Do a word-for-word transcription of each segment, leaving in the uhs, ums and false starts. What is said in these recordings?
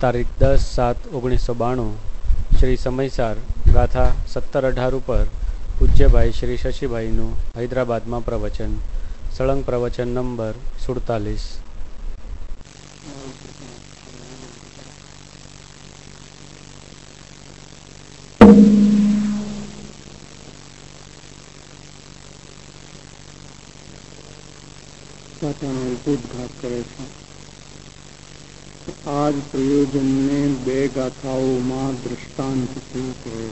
તારીખ દસ સાત ઓગણીસો બાણું શ્રી સમયસાર ગાથા સત્તર અઢાર ઉપર પૂજ્યભાઈ શ્રી શશીભાઈનું હૈદરાબાદમાં પ્રવચન. સળંગ પ્રવચન નંબર સુડતાલીસ. ઉદ્ઘાટ કરે છે. આજ પ્રયોજનને બે ગાથાઓમાં દૃષ્ટાંત કહે છે.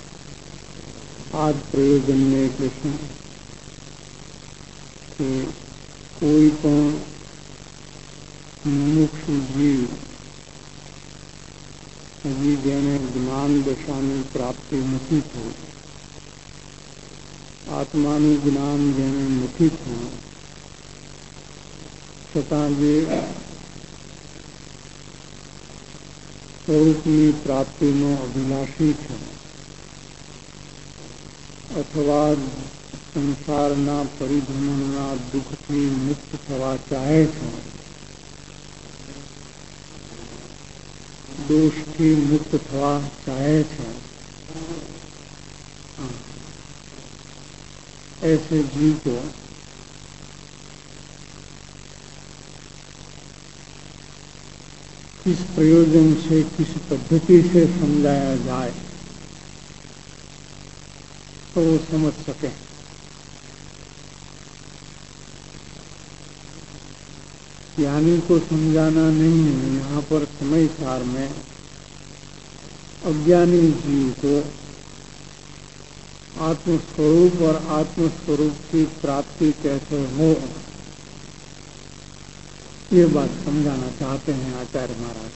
આજ પ્રયોજનને એટલે શું કે કોઈ પણ મુમુક્ષુ જીવ હજી જેને જ્ઞાન દશાની પ્રાપ્તિ નથી થઈ, આત્માનું જ્ઞાન જેને નથી થયું, છતાં જે સ્વરૂપની પ્રાપ્તિનો અભિલાષી છે અથવા સંસારના પરિભ્રમણના દુઃખથી મુક્ત થવા ચાહે છે, દોષથી મુક્ત થવા ચાહે છે, ऐसे जीव को किस प्रयोजन से, किस पद्धति से समझाया जाए तो वो समझ सके. ज्ञानी को समझाना नहीं है. यहाँ पर समय सार में अज्ञानी जीव को आत्मस्वरूप और आत्मस्वरूप की प्राप्ति कैसे हो, ये बात समझाना चाहते हैं आचार्य महाराज.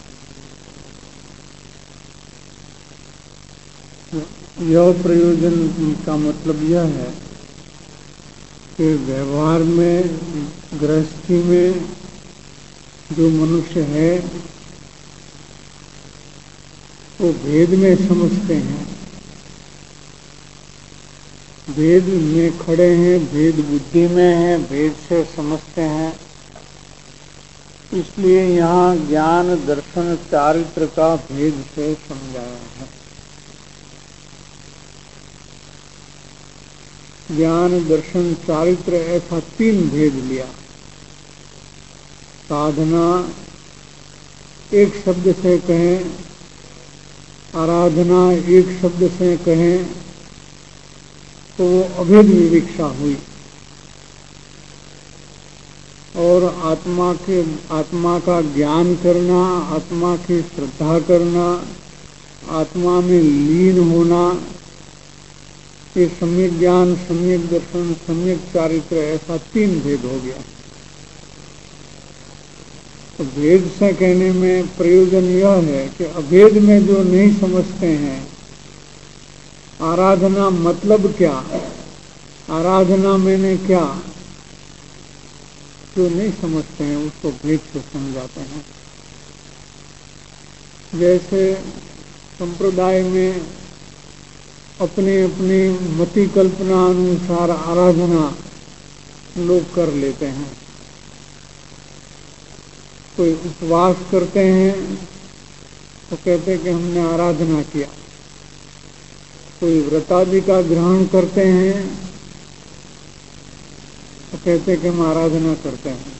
यह प्रयोजन का मतलब यह है कि व्यवहार में, गृहस्थी में जो मनुष्य है वो भेद में समझते हैं, भेद में खड़े हैं, भेद बुद्धि में है, भेद से समझते हैं. इसलिए यहाँ ज्ञान दर्शन चारित्र का भेद से समझाया है. ज्ञान दर्शन चारित्र ऐसा तीन भेद लिया. साधना एक शब्द से कहें, आराधना एक शब्द से कहें तो वो अभेद विविक्षा हुई. और आत्मा के आत्मा का ज्ञान करना, आत्मा की श्रद्धा करना, आत्मा में लीन होना, ये सम्यक ज्ञान, सम्यक दर्शन, सम्यक चारित्र, ऐसा तीन भेद हो गया. तो भेद से कहने में प्रयोजन यह है कि अभेद में जो नहीं समझते हैं, आराधना मतलब क्या, आराधना मैंने क्या, जो नहीं समझते हैं उसको भेद से समझाते हैं. जैसे संप्रदाय में अपने अपने मति कल्पना अनुसार आराधना लोग कर लेते हैं. कोई उपवास करते हैं तो कहते हैं कि हमने आराधना किया. कोई व्रतादि का ग्रहण करते हैं तो कहते हैं कि हम आराधना करते हैं.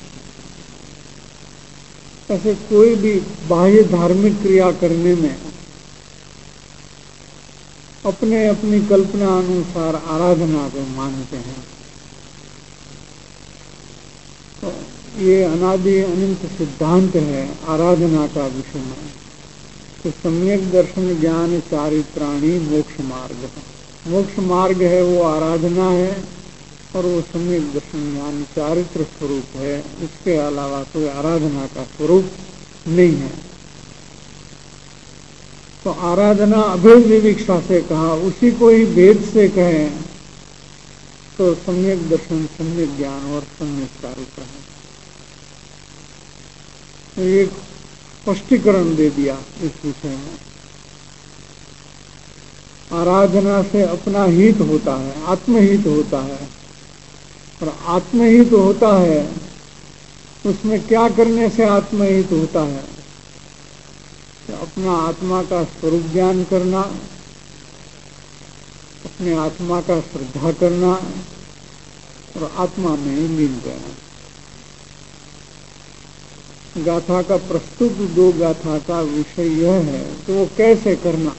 ऐसे कोई भी बाह्य धार्मिक क्रिया करने में अपने अपनी कल्पना अनुसार आराधना को मानते हैं. तो ये अनादि अनंत सिद्धांत है आराधना का विषय में. तो सम्यक दर्शन ज्ञान चारित्राणी मोक्ष मार्ग है. मोक्ष मार्ग है वो आराधना है और वो सम्यक दर्शन ज्ञान चारित्र स्वरूप है. इसके अलावा कोई आराधना का स्वरूप नहीं है. तो आराधना अभेद विविक्षा से कहा, उसी को ही भेद से कहें तो सम्यक दर्शन, सम्यक ज्ञान और सम्यक चारित्र है. तो एक स्पष्टीकरण दे दिया इस विषय में. आराधना से अपना हित होता है, आत्महित होता है. और आत्महित होता है उसमें क्या करने से आत्महित होता है? अपना आत्मा का स्वरूप ज्ञान करना, अपने आत्मा का श्रद्धा करना और आत्मा में लीन रहना। गाथा का प्रस्तुत दो गाथा का विषय यह है कि वो कैसे करना।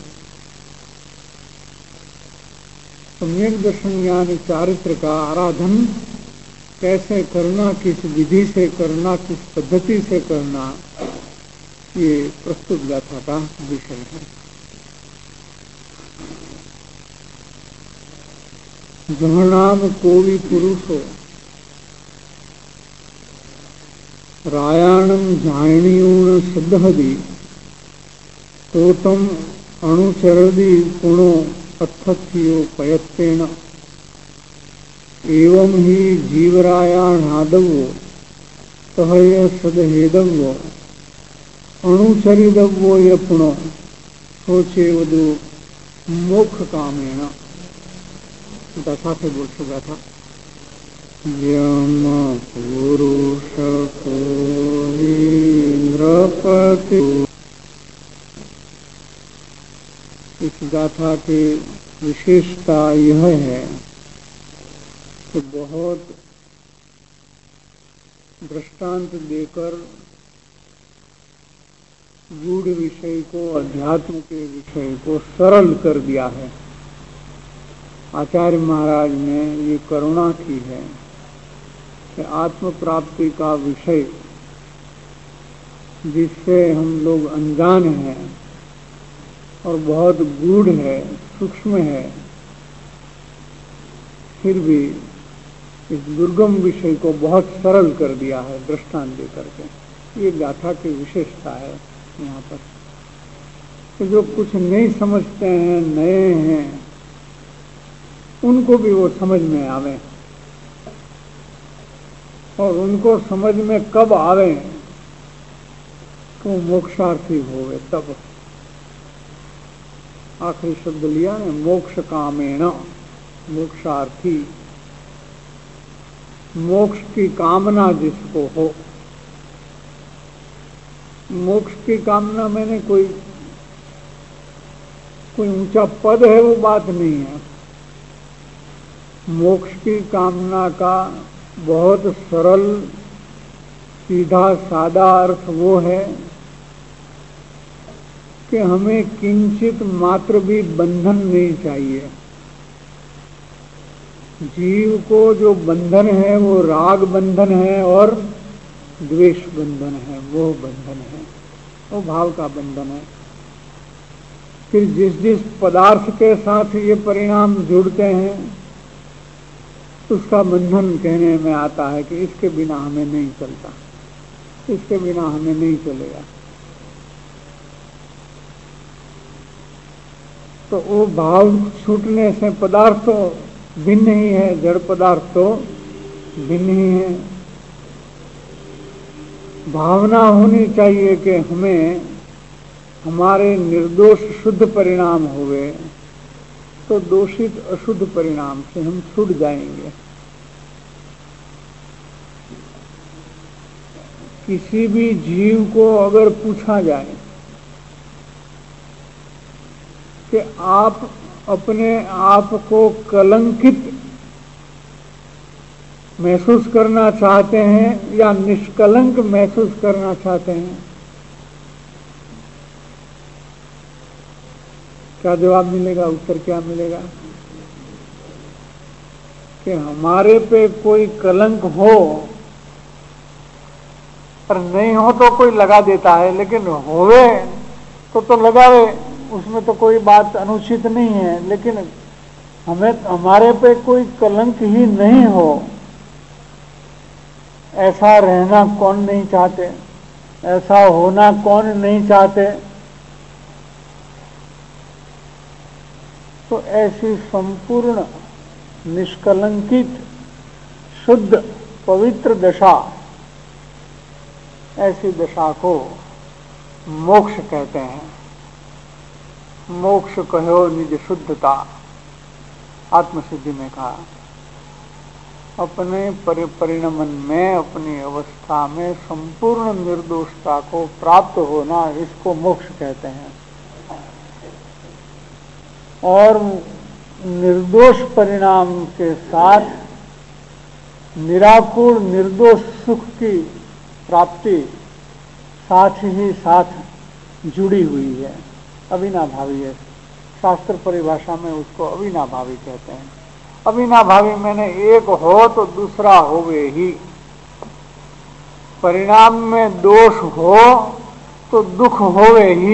सम्यक दर्शन ज्ञान चारित्र का आराधन कैसे करना, किस विधि से करना, किस पद्धति से करना, ये प्रस्तुत गाथा का विषय है। जहनाम कोवि पुरुषो रायाणम जायणीयूण सिद्धहदि तोतम अणुचरदि पुणो अथथ्यो पयत्तेन एवं ही जीवरायाणादव्यो तहय सदहेदव्यो अणुचरिदव्यो य पुणो सोचे वधु मोक्ष कामेण। गाथा से बोल चुका था। यम पुरुष को इंद्रपति। इस गाथा की विशेषता यह है कि बहुत दृष्टांत देकर गूढ़ विषय को, अध्यात्म के विषय को सरल कर दिया है। आचार्य महाराज ने ये करुणा की है कि आत्म प्राप्ति का विषय जिससे हम लोग अनजान हैं और बहुत गूढ़ है, सूक्ष्म है, फिर भी इस दुर्गम विषय को बहुत सरल कर दिया है दृष्टांत दे करके। ये गाथा की विशेषता है यहाँ पर कि जो कुछ नहीं समझते हैं, नए हैं, उनको भी वो समझ में आवे। और उनको समझ में कब आवे तो मोक्षार्थी होवे तब। आखिरी शब्द लिया है मोक्ष कामेण, मोक्षार्थी, मोक्ष की कामना जिसको हो। मोक्ष की कामना मैंने कोई कोई ऊंचा पद है वो बात नहीं है। मोक्ष की कामना का बहुत सरल सीधा सादा अर्थ वो है कि हमें किंचित मात्र भी बंधन नहीं चाहिए। जीव को जो बंधन है वो राग बंधन है और द्वेष बंधन है, वो बंधन है, वो भाव का बंधन है। फिर जिस जिस पदार्थ के साथ ये परिणाम जुड़ते हैं उसका बंधन कहने में आता है कि इसके बिना हमें नहीं चलता, इसके बिना हमें नहीं चलेगा। तो वो भाव छूटने से पदार्थ तो भिन्न ही है, जड़ पदार्थ तो भिन्न ही है। भावना होनी चाहिए कि हमें हमारे निर्दोष शुद्ध परिणाम हुए तो दोषित अशुद्ध परिणाम से हम छूट जाएंगे। किसी भी जीव को अगर पूछा जाए कि आप अपने आप को कलंकित महसूस करना चाहते हैं या निष्कलंक महसूस करना चाहते हैं, क्या जवाब मिलेगा? उत्तर क्या मिलेगा? कि हमारे पे कोई कलंक हो पर नहीं हो तो कोई लगा देता है, लेकिन होवे तो तो लगावे, उसमें तो कोई बात अनुचित नहीं है। लेकिन हमें हमारे पे कोई कलंक ही नहीं हो, ऐसा रहना कौन नहीं चाहते, ऐसा होना कौन नहीं चाहते। तो ऐसी संपूर्ण निष्कलंकित शुद्ध पवित्र दशा, ऐसी दशा को मोक्ष कहते हैं। मोक्ष कहो निज शुद्धता, आत्मसिद्धि में कहा। अपने परि परिणमन में, अपनी अवस्था में संपूर्ण निर्दोषता को प्राप्त होना, इसको मोक्ष कहते हैं। और निर्दोष परिणाम के साथ निराकुल निर्दोष सुख की प्राप्ति साथ ही साथ जुड़ी हुई है, अविनाभावी है। शास्त्र परिभाषा में उसको अविनाभावी कहते हैं। अविनाभावी मैंने एक हो तो दूसरा होवे ही। परिणाम में दोष हो तो दुख होवे ही।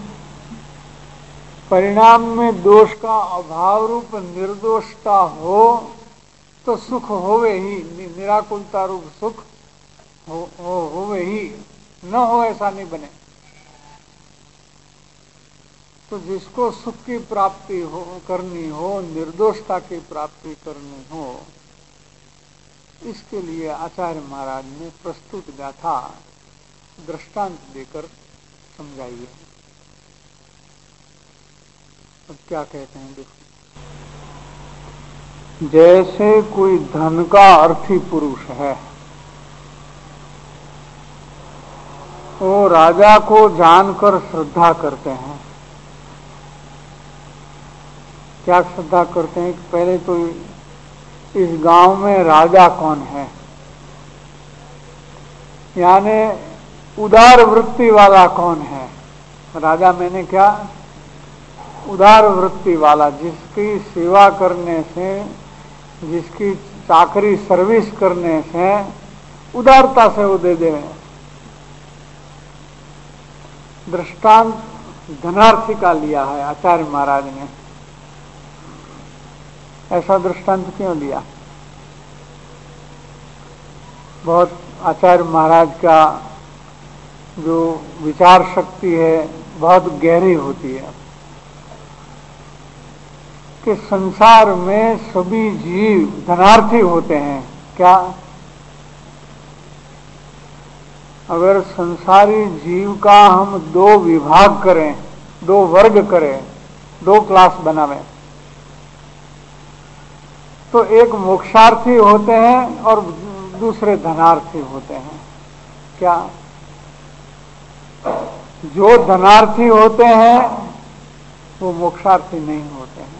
परिणाम में दोष का अभाव रूप निर्दोषता हो तो सुख होवे ही, निराकुलता रूप सुख हो, हो होवे ही। न हो ऐसा नहीं बने। तो जिसको सुख की प्राप्ति हो करनी हो, निर्दोषता की प्राप्ति करनी हो, इसके लिए आचार्य महाराज ने प्रस्तुत गाथा दृष्टांत देकर समझाई है। अब क्या कहते हैं देखो। जैसे कोई धन का अर्थी पुरुष है, वो राजा को जानकर श्रद्धा करते हैं। क्या श्रद्धा करते हैं कि पहले तो इस गांव में राजा कौन है, यानी उदार वृत्ति वाला कौन है। राजा मैंने क्या, उदार वृत्ति वाला, जिसकी सेवा करने से, जिसकी चाकरी सर्विस करने से उदारता से वो दे देवे। दृष्टांत धनार्थी का लिया है आचार्य महाराज ने। ऐसा दृष्टांत क्यों लिया? बहुत आचार्य महाराज का जो विचार शक्ति है बहुत गहरी होती है कि संसार में सभी जीव धनार्थी होते हैं। क्या? अगर संसारी जीव का हम दो विभाग करें, दो वर्ग करें, दो क्लास बनावें, तो एक मोक्षार्थी होते हैं और दूसरे धनार्थी होते हैं। क्या? जो धनार्थी होते हैं वो मोक्षार्थी नहीं होते हैं,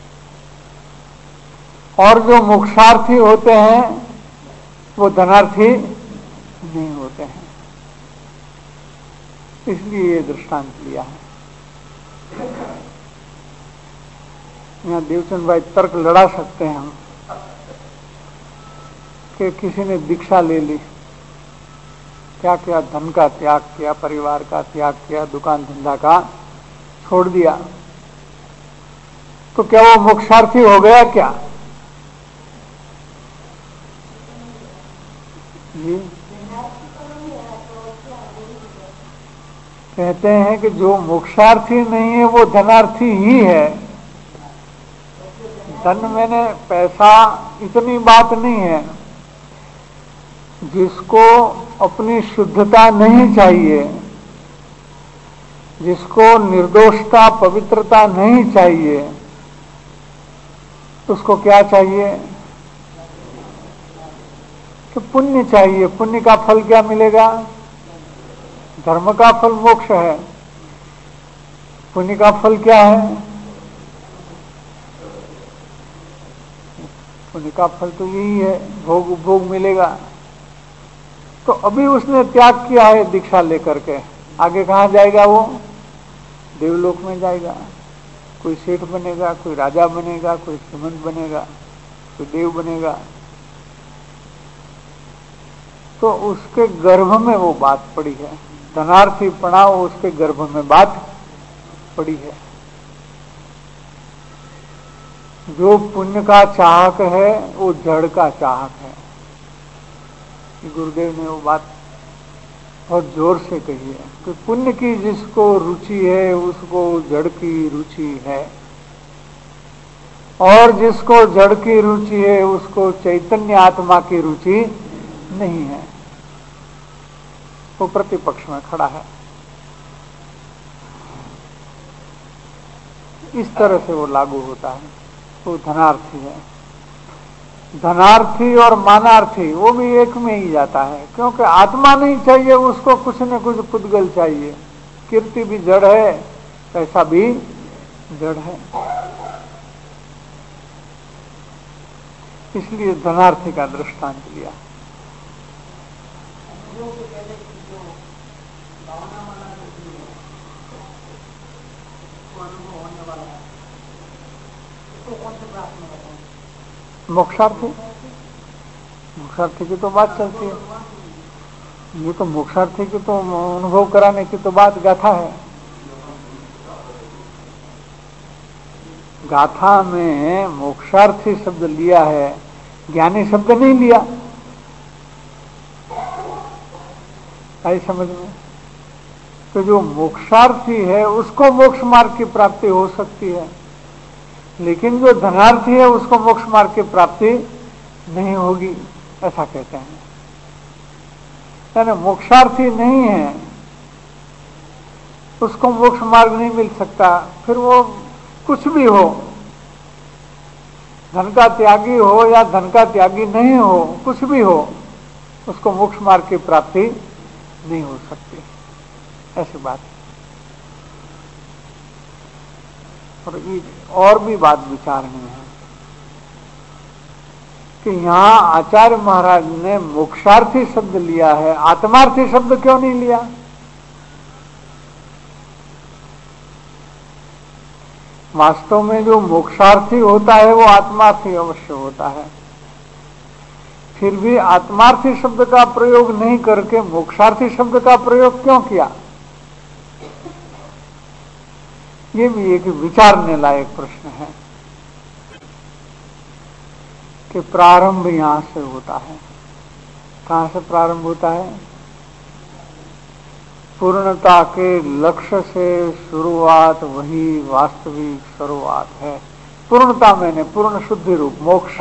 और जो मोक्षार्थी होते हैं वो धनार्थी नहीं होते हैं। इसलिए ये दृष्टांत लिया है। यहाँ देवचंद भाई तर्क लड़ा सकते हैं हम कि किसी ने दीक्षा ले ली, क्या किया, धन का त्याग किया, परिवार का त्याग किया, दुकान धंधा का छोड़ दिया, तो क्या वो मोक्षार्थी हो गया क्या? जी कहते हैं कि जो मोक्षार्थी नहीं है वो धनार्थी ही है। धन मैंने पैसा इतनी बात नहीं है। जिसको अपनी शुद्धता नहीं चाहिए, जिसको निर्दोषता पवित्रता नहीं चाहिए, उसको क्या चाहिए कि पुण्य चाहिए। पुण्य का फल क्या मिलेगा? धर्म का फल मोक्ष है। पुण्य का फल क्या है? पुण्य का फल तो यही है, भोग भोग मिलेगा। तो अभी उसने त्याग किया है दीक्षा लेकर के, आगे कहाँ जाएगा वो? देवलोक में जाएगा। कोई सेठ बनेगा, कोई राजा बनेगा, कोई श्रीमंत बनेगा, कोई देव बनेगा। तो उसके गर्भ में वो बात पड़ी है, धनार्थी पढ़ाओ, उसके गर्भ में बात पड़ी है। जो पुण्य का चाहक है वो जड़ का चाहक है। गुरुदेव ने वो बात बहुत जोर से कही है कि पुण्य की जिसको रुचि है उसको जड़ की रुचि है, और जिसको जड़ की रुचि है उसको चैतन्य आत्मा की रुचि नहीं है। वो प्रतिपक्ष में खड़ा है। इस तरह से वो लागू होता है। वो धनार्थी है। धनार्थी और मानार्थी वो भी एक में ही जाता है, क्योंकि आत्मा नहीं चाहिए उसको, कुछ न कुछ पुद्गल चाहिए। कीर्ति भी जड़ है, पैसा भी जड़ है, इसलिए धनार्थी का दृष्टांत लिया। मोक्षार्थी, मोक्षार्थी की तो बात चलती है, ये तो मोक्षार्थी की तो अनुभव कराने की तो बात गाथा है। गाथा में मोक्षार्थी शब्द लिया है, ज्ञानी शब्द नहीं लिया। आई समझ में? तो जो मोक्षार्थी है उसको मोक्ष मार्ग की प्राप्ति हो सकती है, लेकिन जो धनार्थी है उसको मोक्ष मार्ग की प्राप्ति नहीं होगी, ऐसा कहते हैं। यानी मोक्षार्थी नहीं है उसको मोक्ष मार्ग नहीं मिल सकता, फिर वो कुछ भी हो, धन का त्यागी हो या धन का त्यागी नहीं हो, कुछ भी हो, उसको मोक्ष मार्ग की प्राप्ति नहीं हो सकती, ऐसी बात है। और, और भी बात विचार में है कि यहां आचार्य महाराज ने मोक्षार्थी शब्द लिया है, आत्मार्थी शब्द क्यों नहीं लिया? वास्तव में जो मोक्षार्थी होता है वो आत्मार्थी अवश्य होता है, फिर भी आत्मार्थी शब्द का प्रयोग नहीं करके मोक्षार्थी शब्द का प्रयोग क्यों किया? ये भी एक विचारने लायक प्रश्न है कि प्रारंभ यहां से होता है। कहां से प्रारंभ होता है? पूर्णता के लक्ष्य से शुरुआत वही वास्तविक शुरुआत है। पूर्णता मैंने पूर्ण शुद्धि रूप मोक्ष,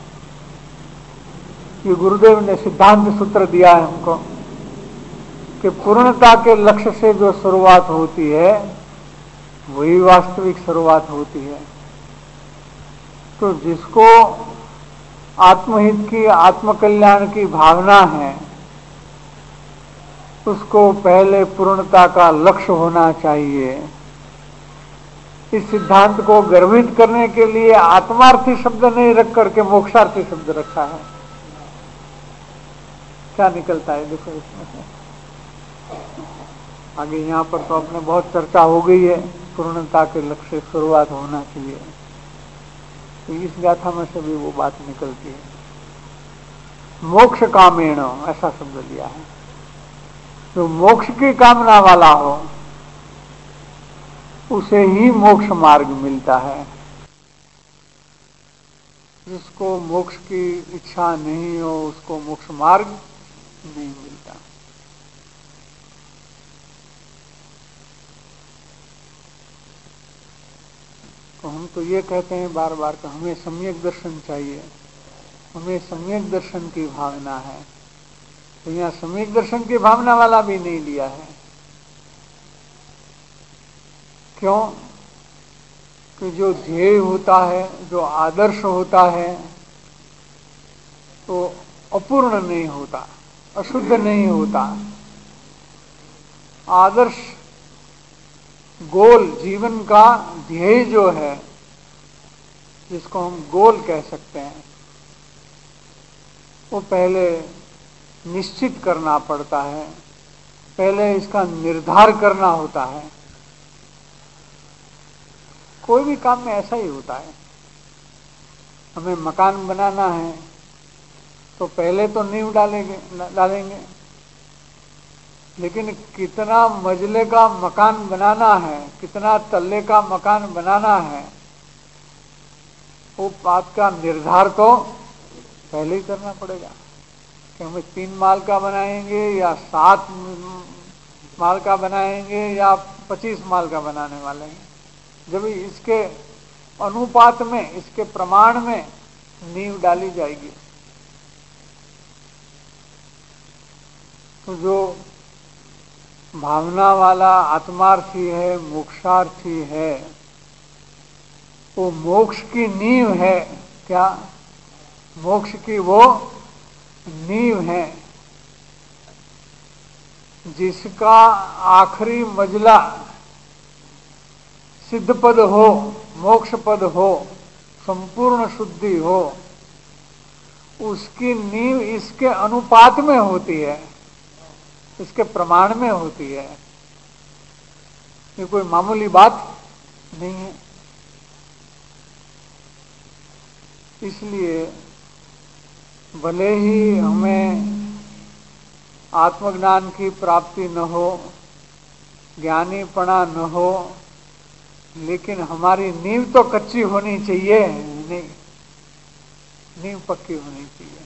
ये गुरुदेव ने सिद्धांत सूत्र दिया है हमको कि पूर्णता के लक्ष्य से जो शुरुआत होती है वही वास्तविक शुरुआत होती है। तो जिसको आत्महित की, आत्मकल्याण की भावना है, उसको पहले पूर्णता का लक्ष्य होना चाहिए। इस सिद्धांत को गर्भित करने के लिए आत्मार्थी शब्द नहीं रख करके मोक्षार्थी शब्द रखा है। क्या निकलता है देखो इसमें से। आगे यहाँ पर तो अपने बहुत चर्चा हो गई है, पूर्णता के लक्ष्य से शुरुआत होना चाहिए, तो इस गाथा में से भी वो बात निकलती है। मोक्ष कामेण ऐसा शब्द लिया है, जो मोक्ष की कामना वाला हो उसे ही मोक्ष मार्ग मिलता है। जिसको मोक्ष की इच्छा नहीं हो उसको मोक्ष मार्ग नहीं मिलता। तो हम तो ये कहते हैं बार बार कि हमें सम्यक दर्शन चाहिए, हमें सम्यक दर्शन की भावना है। तो यहाँ सम्यक दर्शन की भावना वाला भी नहीं लिया है। क्यों? कि जो ध्येय होता है, जो आदर्श होता है, तो अपूर्ण नहीं होता, अशुद्ध नहीं होता। आदर्श गोल जीवन का ध्येय जो है, जिसको हम गोल कह सकते हैं, वो पहले निश्चित करना पड़ता है, पहले इसका निर्धार करना होता है। कोई भी काम में ऐसा ही होता है। हमें मकान बनाना है तो पहले तो नींव डालेंगे डालेंगे लेकिन कितना मंजिले का मकान बनाना है, कितना तल्ले का मकान बनाना है, वो बात का निर्धार तो पहले ही करना पड़ेगा कि हमें तीन माल का बनाएंगे या सात माल का बनाएंगे या पच्चीस माल का बनाने वाले हैं। जब इसके अनुपात में, इसके प्रमाण में नींव डाली जाएगी। तो जो भावना वाला आत्मार्थी है, मोक्षार्थी है, वो मोक्ष की नींव है। क्या? मोक्ष की वो नींव है जिसका आखिरी मंजिला सिद्ध पद हो, मोक्ष पद हो, संपूर्ण शुद्धि हो, उसकी नींव इसके अनुपात में होती है, इसके प्रमाण में होती है। ये कोई मामूली बात नहीं है। इसलिए भले ही हमें आत्मज्ञान की प्राप्ति न हो, ज्ञानीपना न हो, लेकिन हमारी नींव तो कच्ची होनी चाहिए। नहीं, नींव पक्की होनी चाहिए,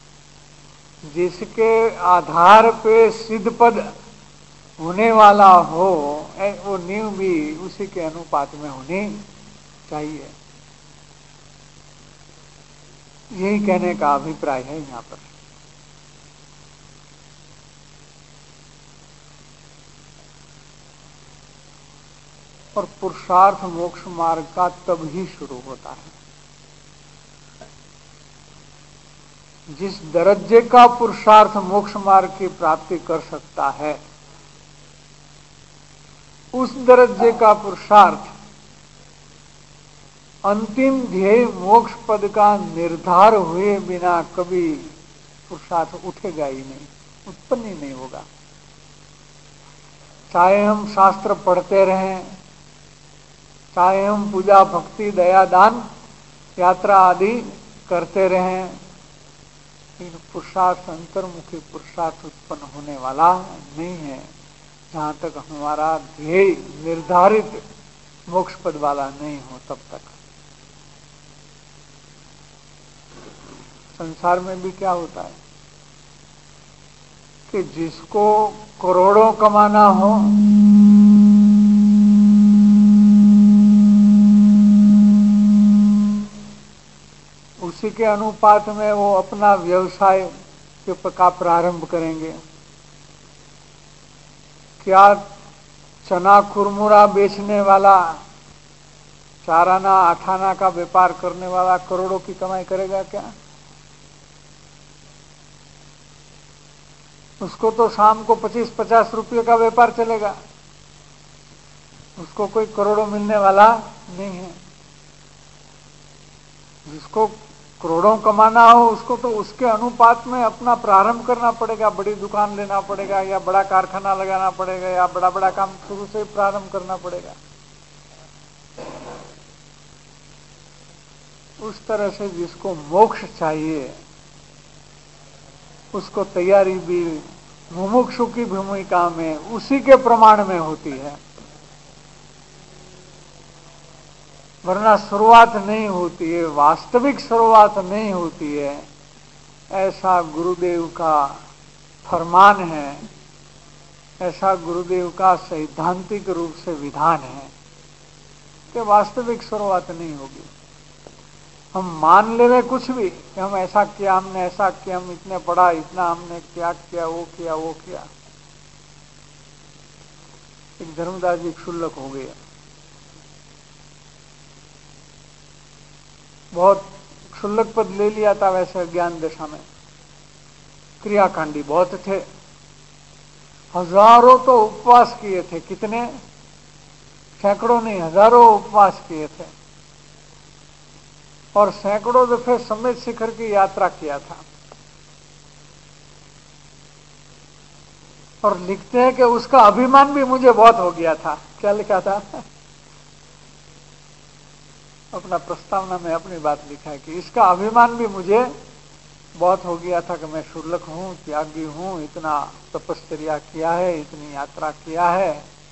जिसके आधार पे सिद्ध पद होने वाला हो, वो नींव भी उसी के अनुपात में होनी चाहिए। यही कहने का अभिप्राय है यहाँ पर। और पुरुषार्थ मोक्ष मार्ग का तब ही शुरू होता है जिस दर्जे का पुरुषार्थ मोक्ष मार्ग की प्राप्ति कर सकता है, उस दर्जे का पुरुषार्थ अंतिम ध्येय मोक्ष पद का निर्धार हुए बिना कभी पुरुषार्थ उठेगा ही नहीं, उत्पन्न ही नहीं होगा। चाहे हम शास्त्र पढ़ते रहें, चाहे हम पूजा भक्ति दया दान यात्रा आदि करते रहें, लेकिन पुरुषार्थ अंतर्मुखी पुरुषार्थ उत्पन्न होने वाला नहीं है जहाँ तक हमारा ध्येय निर्धारित मोक्ष पद वाला नहीं हो तब तक। संसार में भी क्या होता है कि जिसको करोड़ों कमाना हो, उसी के अनुपात में वो अपना व्यवसाय का प्रारंभ करेंगे। क्या चना कुरमुरा बेचने वाला, चार आना आठ आना का व्यापार करने वाला करोड़ों की कमाई करेगा क्या? उसको तो शाम को पच्चीस पचास रुपये का व्यापार चलेगा, उसको कोई करोड़ों मिलने वाला नहीं है। जिसको करोड़ों कमाना हो उसको तो उसके अनुपात में अपना प्रारंभ करना पड़ेगा, बड़ी दुकान लेना पड़ेगा या बड़ा कारखाना लगाना पड़ेगा या बड़ा बड़ा काम शुरू से प्रारंभ करना पड़ेगा। उस तरह से जिसको मोक्ष चाहिए उसको तैयारी भी मुमुक्षु की भूमिका में उसी के प्रमाण में होती है, वरना शुरुआत नहीं होती है, वास्तविक शुरुआत नहीं होती है। ऐसा गुरुदेव का फरमान है, ऐसा गुरुदेव का सैद्धांतिक रूप से विधान है कि वास्तविक शुरुआत नहीं होगी। हम मान ले कुछ भी कि हम ऐसा किया, हमने ऐसा किया, हम इतने पढ़ा, इतना हमने क्या किया, वो किया वो किया। एक धर्मदास जी क्षुल्लक हो गए, बहुत क्षुल्लक पद ले लिया था वैसे ज्ञान दशा में, क्रियाकांडी बहुत थे, हजारों तो उपवास किए थे, कितने सैकड़ों नहीं हजारों उपवास किए थे, और सैकड़ों दफे समेत शिखर की यात्रा किया था। और लिखते हैं कि उसका अभिमान भी मुझे बहुत हो गया था। क्या लिखा था? अपना प्रस्तावना में अपनी बात लिखा है कि इसका अभिमान भी मुझे बहुत हो गया था कि मैं क्षुल्लक हूं, त्यागी हूं, इतना तपस्या किया है, इतनी यात्रा किया है,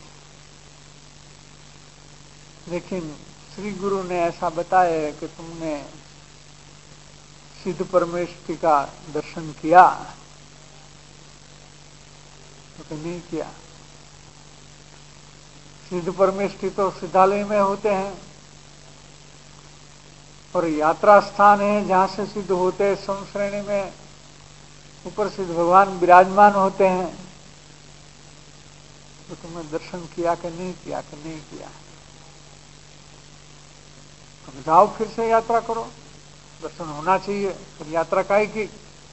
लेकिन श्री गुरु ने ऐसा बताया है कि तुमने सिद्ध परमेश्वरी का दर्शन किया, तो नहीं किया। सिद्ध परमेश्वरी तो सिद्धालय में होते हैं और यात्रा स्थान है जहां से सिद्ध होते हैं, समश्रेणी में ऊपर सिद्ध भगवान विराजमान होते हैं। तो तुमने दर्शन किया कि नहीं किया कि नहीं किया? तो जाओ फिर से यात्रा करो। दर्शन होना चाहिए। फिर यात्रा काहे की,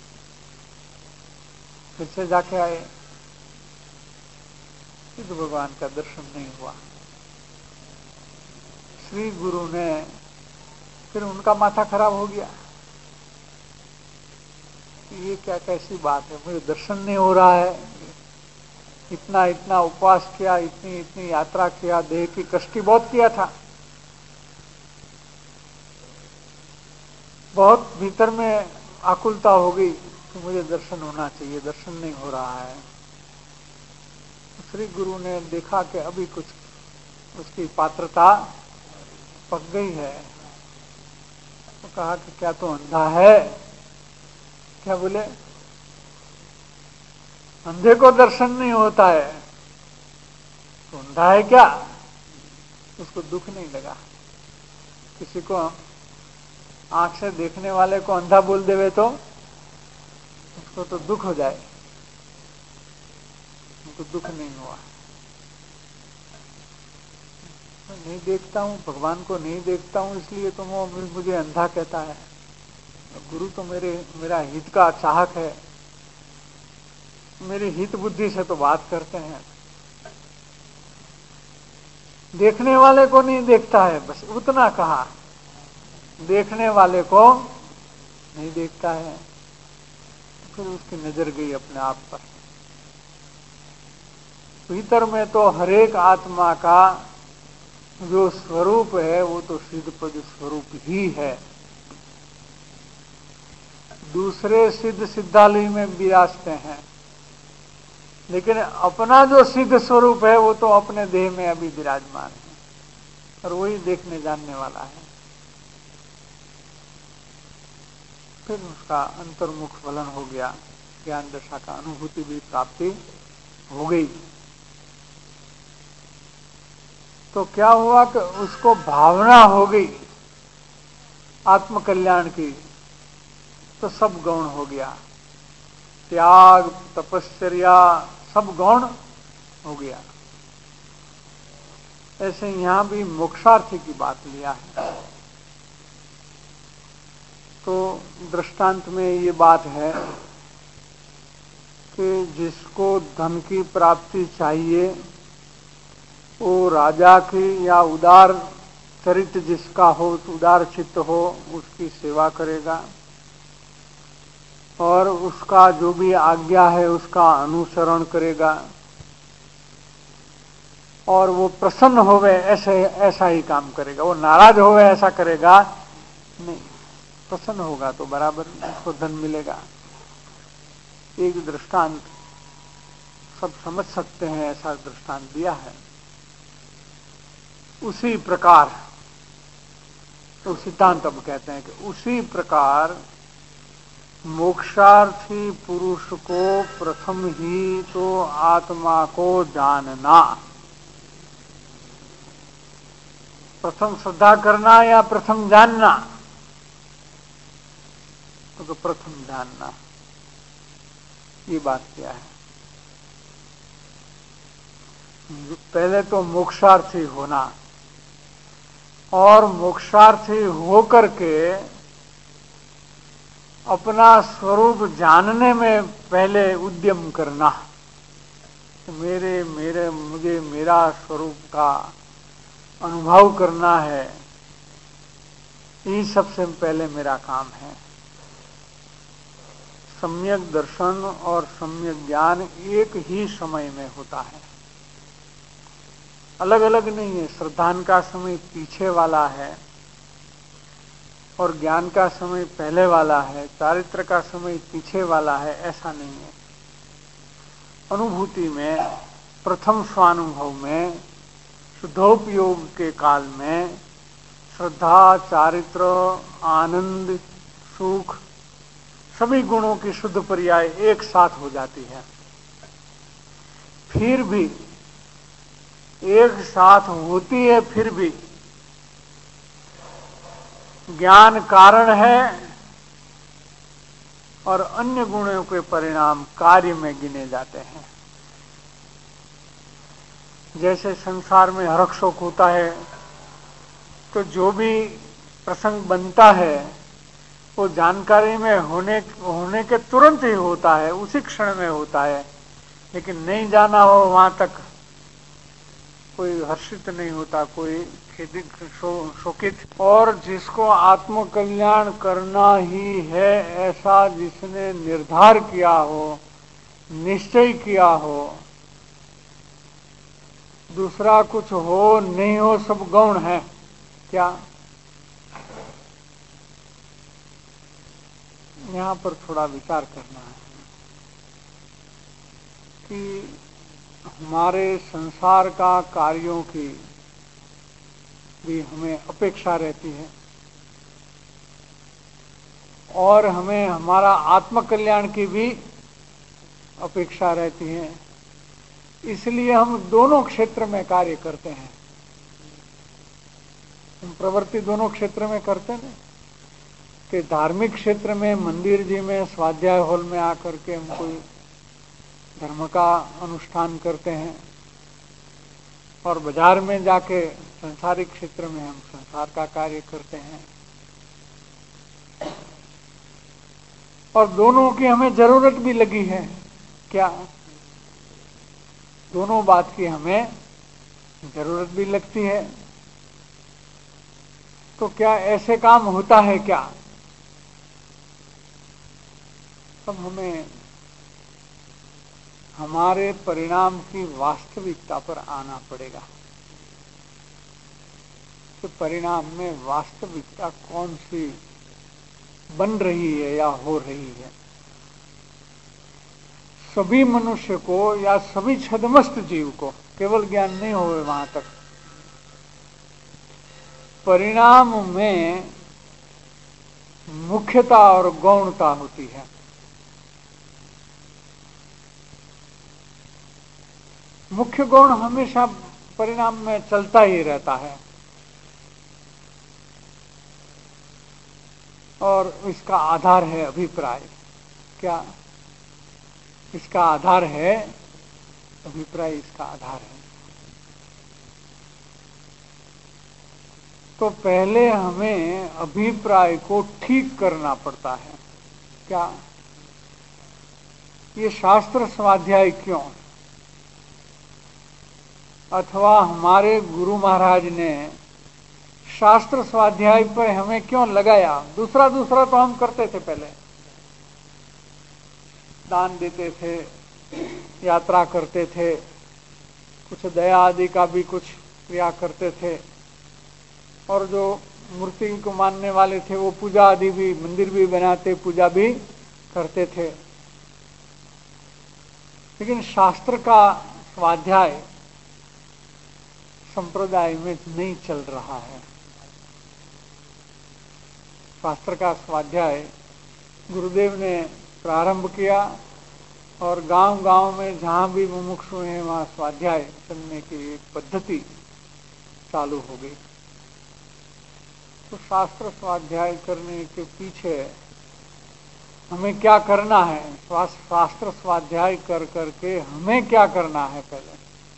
फिर से जाके आए, सिद्ध भगवान का दर्शन नहीं हुआ। श्री गुरु ने फिर उनका माथा खराब हो गया, ये क्या कैसी बात है, मुझे दर्शन नहीं हो रहा है। इतना इतना उपवास किया, इतनी इतनी यात्रा किया, देह की कष्टी बहुत किया था, बहुत भीतर में आकुलता हो गई कि मुझे दर्शन होना चाहिए, दर्शन नहीं हो रहा है। श्री गुरु ने देखा कि अभी कुछ उसकी पात्रता पक गई है, तो कहा कि क्या तो अंधा है? क्या बोले? अंधे को दर्शन नहीं होता है तो अंधा है क्या? उसको दुख नहीं लगा। किसी को आंख से देखने वाले को अंधा बोल देवे तो उसको तो दुख हो जाए, उनको दुख नहीं हुआ। मैं नहीं देखता हूँ, भगवान को नहीं देखता हूँ, इसलिए तो वो मुझे अंधा कहता है। गुरु तो मेरे मेरा हित का चाहक है, मेरी हित बुद्धि से तो बात करते हैं। देखने वाले को नहीं देखता है, बस उतना कहा, देखने वाले को नहीं देखता है। फिर उसकी नजर गई अपने आप पर। भीतर में तो हरेक आत्मा का जो स्वरूप है वो तो सिद्ध पद स्वरूप ही है। दूसरे सिद्ध सिद्धालय में विराजते हैं, लेकिन अपना जो सिद्ध स्वरूप है वो तो अपने देह में अभी विराजमान है, और वही देखने जानने वाला है। फिर उसका अंतर्मुख फलन हो गया, ज्ञान दशा का अनुभूति भी प्राप्ति हो गई। तो क्या हुआ कि उसको भावना हो गई आत्मकल्याण की, तो सब गौण हो गया, त्याग तपश्चर्या सब गौण हो गया। ऐसे यहां भी मोक्षार्थी की बात लिया है। तो दृष्टांत में ये बात है कि जिसको धन की प्राप्ति चाहिए वो राजा की या उदार चरित्र जिसका हो, उदार चित्त हो, उसकी सेवा करेगा और उसका जो भी आज्ञा है उसका अनुसरण करेगा, और वो प्रसन्न होवे ऐसे ऐसा ही काम करेगा। वो नाराज होवे ऐसा करेगा नहीं, प्रसन्न होगा तो बराबर उसको धन मिलेगा। एक दृष्टांत सब समझ सकते हैं, ऐसा दृष्टांत दिया है। उसी प्रकार तो सिद्धांत अब कहते हैं कि उसी प्रकार मोक्षार्थी पुरुष को प्रथम ही तो आत्मा को जानना, प्रथम श्रद्धा करना या प्रथम जानना, तो, तो प्रथम जानना, ये बात क्या है। पहले तो मोक्षार्थी होना, और मोक्षार्थी होकर के अपना स्वरूप जानने में पहले उद्यम करना। मेरे मेरे मुझे मेरा स्वरूप का अनुभव करना है, ये सबसे पहले मेरा काम है। सम्यक दर्शन और सम्यक ज्ञान एक ही समय में होता है, अलग अलग नहीं है। श्रद्धान का समय पीछे वाला है और ज्ञान का समय पहले वाला है, चारित्र का समय पीछे वाला है, ऐसा नहीं है। अनुभूति में, प्रथम स्वानुभव में, शुद्धोपयोग के काल में श्रद्धा, चारित्र, आनंद, सुख, सभी गुणों की शुद्ध पर्याय एक साथ हो जाती है। फिर भी एक साथ होती है, फिर भी ज्ञान कारण है और अन्य गुणों के परिणाम कार्य में गिने जाते हैं। जैसे संसार में हर्ष शोक होता है, तो जो भी प्रसंग बनता है वो जानकारी में होने होने के तुरंत ही होता है, उसी क्षण में होता है, लेकिन नहीं जाना हो वहां तक कोई हर्षित नहीं होता, कोई खेदित शो, शोकित। और जिसको आत्म कल्याण करना ही है ऐसा जिसने निर्धार किया हो, निश्चय किया हो, दूसरा कुछ हो नहीं हो सब गौण है, क्या यहां पर थोड़ा विचार करना है कि हमारे संसार का कार्यों की भी हमें अपेक्षा रहती है और हमें हमारा आत्मकल्याण की भी अपेक्षा रहती है, इसलिए हम दोनों क्षेत्र में कार्य करते हैं। हम प्रवृत्ति दोनों क्षेत्र में करते हैं कि धार्मिक क्षेत्र में मंदिर जी में स्वाध्याय हॉल में आकर के हम कोई धर्म का अनुष्ठान करते हैं और बाजार में जाके संसारिक क्षेत्र में हम संसार का कार्य करते हैं, और दोनों की हमें जरूरत भी लगी है। क्या दोनों बात की हमें जरूरत भी लगती है? तो क्या ऐसे काम होता है क्या? तब हमें हमारे परिणाम की वास्तविकता पर आना पड़ेगा कि परिणाम में वास्तविकता कौन सी बन रही है या हो रही है। सभी मनुष्य को या सभी छद्मस्त जीव को, केवल ज्ञान नहीं हो वहां तक, परिणाम में मुख्यता और गौणता होती है। मुख्य गौण हमेशा परिणाम में चलता ही रहता है और इसका आधार है अभिप्राय। क्या इसका आधार है? अभिप्राय इसका आधार है। तो पहले हमें अभिप्राय को ठीक करना पड़ता है। क्या ये शास्त्र स्वाध्याय क्यों, अथवा हमारे गुरु महाराज ने शास्त्र स्वाध्याय पर हमें क्यों लगाया? दूसरा दूसरा तो हम करते थे, पहले दान देते थे, यात्रा करते थे, कुछ दया आदि का भी कुछ क्रिया करते थे, और जो मूर्ति को मानने वाले थे वो पूजा आदि भी, मंदिर भी बनाते, पूजा भी करते थे। लेकिन शास्त्र का स्वाध्याय संप्रदाय में नहीं चल रहा है। शास्त्र का स्वाध्याय गुरुदेव ने प्रारंभ किया और गांव-गांव में जहां भी मुमुक्षु हैं वहां स्वाध्याय करने की एक पद्धति चालू हो गई। तो शास्त्र स्वाध्याय करने के पीछे हमें क्या करना है? शास्त्र स्वाध्याय कर करके हमें क्या करना है? पहले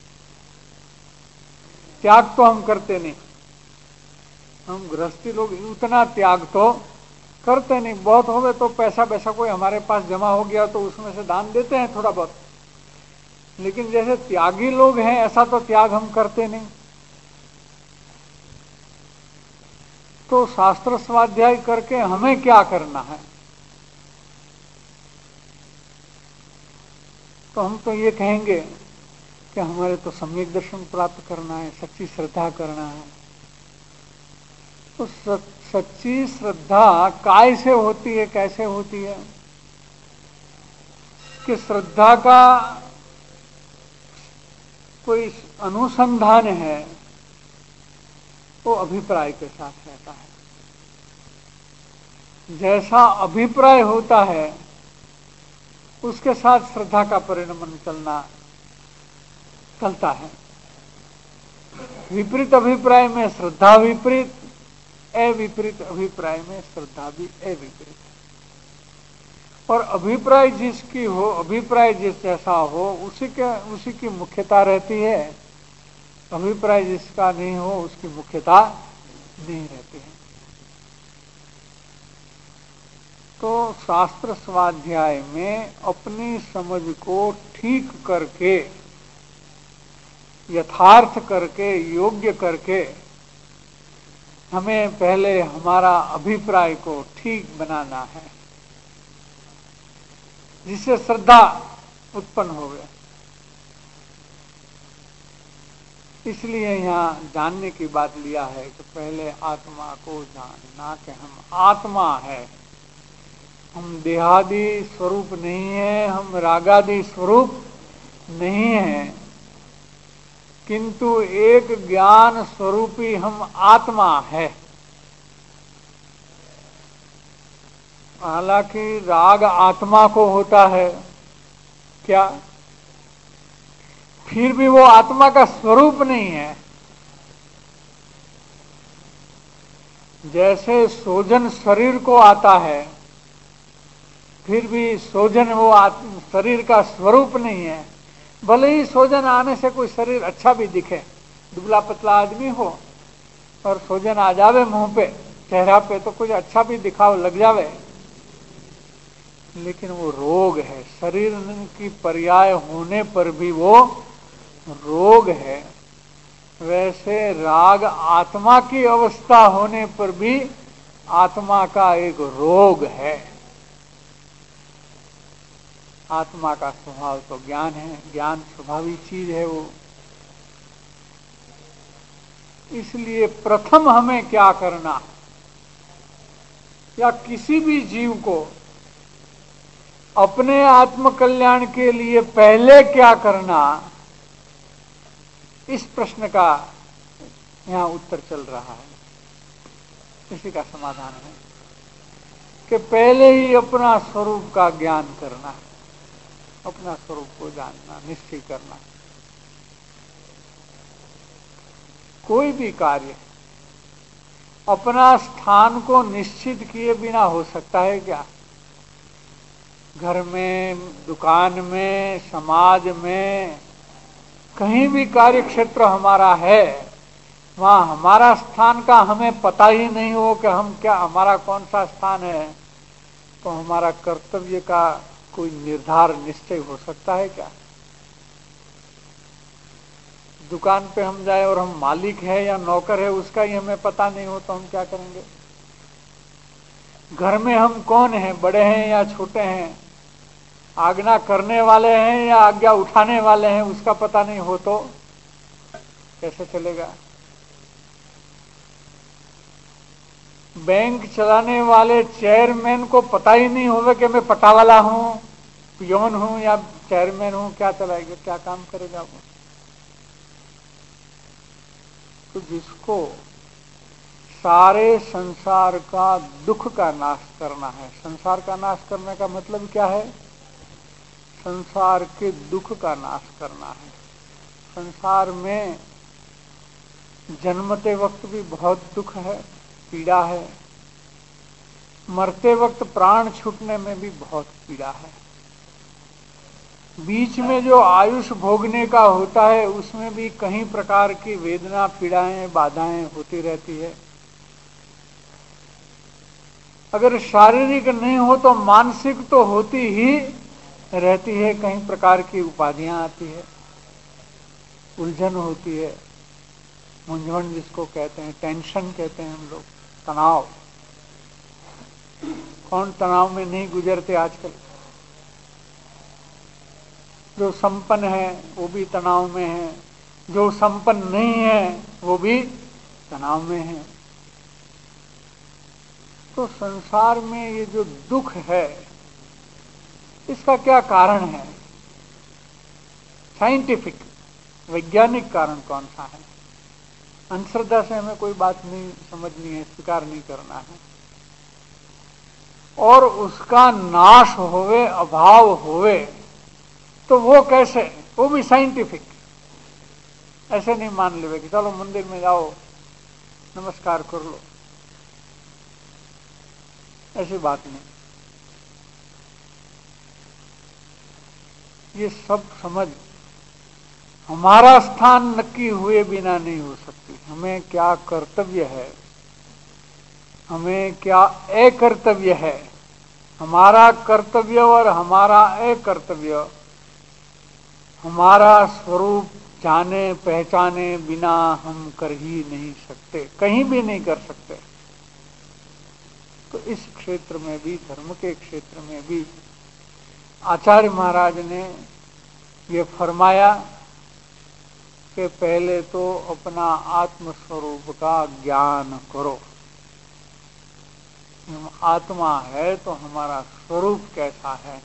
त्याग तो हम करते नहीं, हम गृहस्थी लोग उतना त्याग तो करते नहीं। बहुत हो गए तो पैसा वैसा कोई हमारे पास जमा हो गया तो उसमें से दान देते हैं थोड़ा बहुत, लेकिन जैसे त्यागी लोग हैं ऐसा तो त्याग हम करते नहीं। तो शास्त्र स्वाध्याय करके हमें क्या करना है? तो हम तो ये कहेंगे कि हमारे तो सम्यक दर्शन प्राप्त करना है, सच्ची श्रद्धा करना है। तो सच्ची श्रद्धा काय से होती है, कैसे होती है? कि श्रद्धा का कोई अनुसंधान है वो अभिप्राय के साथ रहता है। जैसा अभिप्राय होता है उसके साथ श्रद्धा का परिणमन चलना चलता है। विपरीत अभिप्राय में श्रद्धा विपरीत, अविपरीत अभिप्राय में श्रद्धा भी अविपरीत। और अभिप्राय जिसकी हो, अभिप्राय जिस जैसा हो, उसी के उसी की मुख्यता रहती है। अभिप्राय जिसका नहीं हो उसकी मुख्यता नहीं रहती है। तो शास्त्र स्वाध्याय में अपनी समझ को ठीक करके, यथार्थ करके, योग्य करके हमें पहले हमारा अभिप्राय को ठीक बनाना है, जिससे श्रद्धा उत्पन्न हो गए। इसलिए यहाँ जानने की बात लिया है कि पहले आत्मा को जानना कि हम आत्मा है, हम देहादि स्वरूप नहीं है, हम रागादि स्वरूप नहीं है, किंतु एक ज्ञान स्वरूपी हम आत्मा है। हालांकि राग आत्मा को होता है क्या, फिर भी वो आत्मा का स्वरूप नहीं है। जैसे सोजन शरीर को आता है, फिर भी सोजन वो शरीर का स्वरूप नहीं है। भले ही सोजन आने से कोई शरीर अच्छा भी दिखे, दुबला पतला आदमी हो और सोजन आ जावे मुंह पे, चेहरा पे, तो कुछ अच्छा भी दिखाव लग जावे, लेकिन वो रोग है। शरीर की पर्याय होने पर भी वो रोग है। वैसे राग आत्मा की अवस्था होने पर भी आत्मा का एक रोग है। आत्मा का स्वभाव तो ज्ञान है, ज्ञान स्वभाविक चीज है वो। इसलिए प्रथम हमें क्या करना, या किसी भी जीव को अपने आत्म कल्याण के लिए पहले क्या करना, इस प्रश्न का यहां उत्तर चल रहा है। इसी का समाधान है कि पहले ही अपना स्वरूप का ज्ञान करना, अपना स्वरूप को जानना, निश्चय करना। कोई भी कार्य अपना स्थान को निश्चित किए बिना हो सकता है क्या? घर में, दुकान में, समाज में, कहीं भी कार्य क्षेत्र हमारा है, वहां हमारा स्थान का हमें पता ही नहीं हो कि हम क्या, हमारा कौन सा स्थान है, तो हमारा कर्तव्य का कोई निर्धार निश्चय हो सकता है क्या? दुकान पे हम जाए और हम मालिक है या नौकर है उसका ही हमें पता नहीं हो तो हम क्या करेंगे? घर में हम कौन हैं, बड़े हैं या छोटे हैं, आज्ञा करने वाले हैं या आज्ञा उठाने वाले हैं, उसका पता नहीं हो तो कैसे चलेगा? बैंक चलाने वाले चेयरमैन को पता ही नहीं होगा कि मैं पटावाला हूं, पियोन हूं या चेयरमैन हूं, क्या चलाएगा, क्या काम करेगा वो? तो जिसको सारे संसार का दुख का नाश करना है, संसार का नाश करने का मतलब क्या है? संसार के दुख का नाश करना है। संसार में जन्मते वक्त भी बहुत दुख है, पीड़ा है, मरते वक्त प्राण छूटने में भी बहुत पीड़ा है, बीच में जो आयुष भोगने का होता है उसमें भी कई प्रकार की वेदना, पीड़ाएं, बाधाएं होती रहती है। अगर शारीरिक नहीं हो तो मानसिक तो होती ही रहती है, कई प्रकार की उपाधियां आती है, उलझन होती है, मूंझवण जिसको कहते हैं, टेंशन कहते हैं हम लोग, तनाव। कौन तनाव में नहीं गुजरते आजकल? जो संपन्न है वो भी तनाव में है, जो संपन्न नहीं है वो भी तनाव में है। तो संसार में ये जो दुख है इसका क्या कारण है? साइंटिफिक, वैज्ञानिक कारण कौन सा है? अंधश्रद्धा से हमें कोई बात नहीं समझनी है, स्वीकार नहीं करना है। और उसका नाश होवे, अभाव होवे, तो वो कैसे? वो भी साइंटिफिक। ऐसे नहीं मान लेवे कि चलो मंदिर में जाओ, नमस्कार कर लो, ऐसी बात नहीं। ये सब समझ हमारा स्थान नक्की हुए बिना नहीं हो सकती। हमें क्या कर्तव्य है, हमें क्या अकर्तव्य है, हमारा कर्तव्य और हमारा अकर्तव्य हमारा स्वरूप जाने पहचाने बिना हम कर ही नहीं सकते, कहीं भी नहीं कर सकते। तो इस क्षेत्र में भी, धर्म के क्षेत्र में भी आचार्य महाराज ने ये फरमाया कि पहले तो अपना आत्म स्वरूप का ज्ञान करो। हम आत्मा है तो हमारा स्वरूप कैसा है,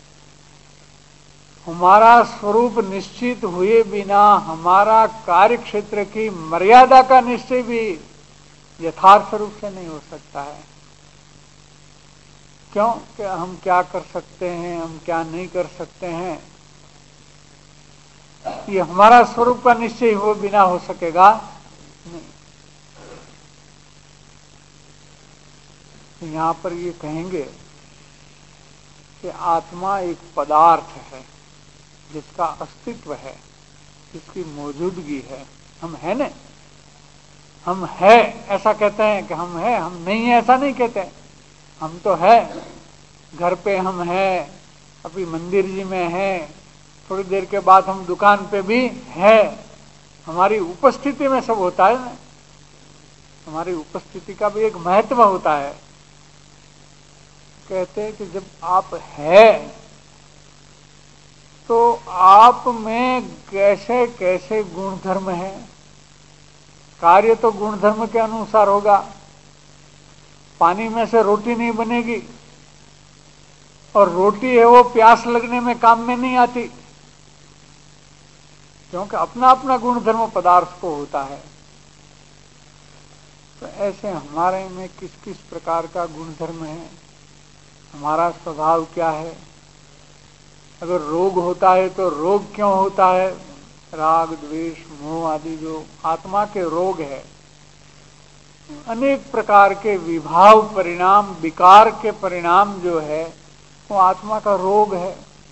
हमारा स्वरूप निश्चित हुए बिना हमारा कार्य क्षेत्र की मर्यादा का निश्चय भी यथार्थ रूप से नहीं हो सकता है। क्यों कि हम क्या कर सकते हैं, हम क्या नहीं कर सकते हैं, ये हमारा स्वरूप का निश्चय हुए बिना हो सकेगा नहीं। यहां पर ये कहेंगे कि आत्मा एक पदार्थ है जिसका अस्तित्व है, जिसकी मौजूदगी है। हम है न, हम है ऐसा कहते हैं कि हम है, हम नहीं है ऐसा नहीं कहते। हम तो है, घर पे हम है, अभी मंदिर जी में है, थोड़ी देर के बाद हम दुकान पे भी है। हमारी उपस्थिति में सब होता है ना, हमारी उपस्थिति का भी एक महत्व होता है। कहते हैं कि जब आप है तो आप में कैसे कैसे गुणधर्म है। कार्य तो गुणधर्म के अनुसार होगा। पानी में से रोटी नहीं बनेगी, और रोटी है वो प्यास लगने में काम में नहीं आती, क्योंकि अपना अपना गुणधर्म पदार्थ को होता है। तो ऐसे हमारे में किस किस प्रकार का गुणधर्म है, हमारा स्वभाव क्या है। अगर रोग होता है तो रोग क्यों होता है, राग द्वेष मोह आदि जो आत्मा के रोग है, अनेक प्रकार के विभाव परिणाम विकार के परिणाम जो है वो आत्मा का रोग है।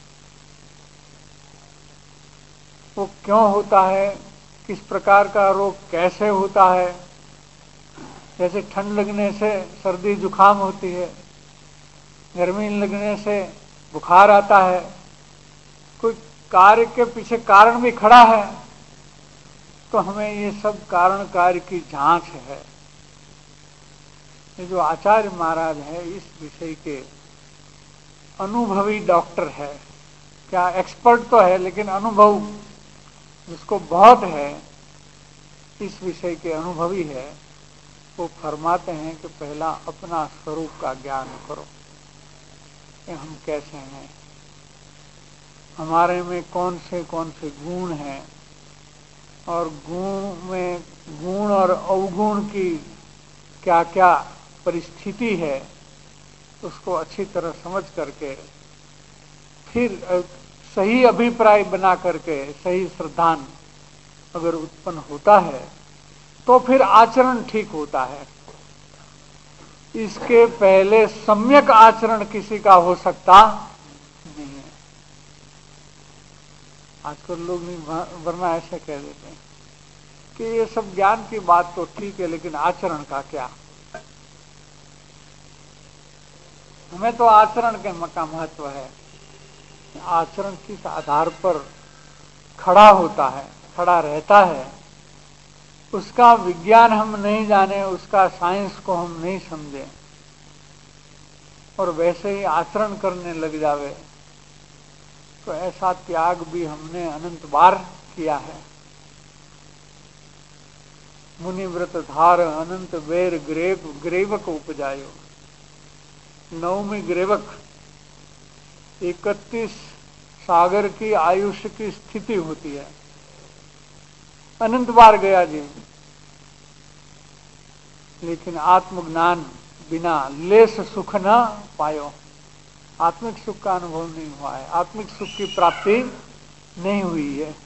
वो क्यों होता है, किस प्रकार का रोग कैसे होता है। जैसे ठंड लगने से सर्दी जुकाम होती है, गर्मी लगने से बुखार आता है, कोई कार्य के पीछे कारण भी खड़ा है, तो हमें ये सब कारण कार्य की जांच है। ये जो आचार्य महाराज है इस विषय के अनुभवी डॉक्टर है, क्या एक्सपर्ट तो है लेकिन अनुभव जिसको बहुत है, इस विषय के अनुभवी है, वो फरमाते हैं कि पहला अपना स्वरूप का ज्ञान करो कि हम कैसे हैं, हमारे में कौन से कौन से गुण हैं, और गुण में गुण और अवगुण की क्या क्या परिस्थिति है, उसको अच्छी तरह समझ करके फिर सही अभिप्राय बना करके सही श्रद्धान अगर उत्पन्न होता है तो फिर आचरण ठीक होता है। इसके पहले सम्यक आचरण किसी का हो सकता नहीं है। आजकल लोग नहीं, वरना ऐसे कह देते हैं कि ये सब ज्ञान की बात तो ठीक है लेकिन आचरण का क्या। हमें तो आचरण के का महत्व है। आचरण किस आधार पर खड़ा होता है, खड़ा रहता है, उसका विज्ञान हम नहीं जाने, उसका साइंस को हम नहीं समझे और वैसे ही आचरण करने लग जावे, तो ऐसा त्याग भी हमने अनंत बार किया है। मुनि व्रत धार अनंत बेर ग्रेव ग्रेवक उपजायो। नवमी ग्रेवक इकतीस सागर की आयुष्य की स्थिति होती है। अनंत बार गया जी, लेकिन आत्मज्ञान बिना लेस सुख न पायो। आत्मिक सुख का अनुभव नहीं हुआ है, आत्मिक सुख की प्राप्ति नहीं हुई है।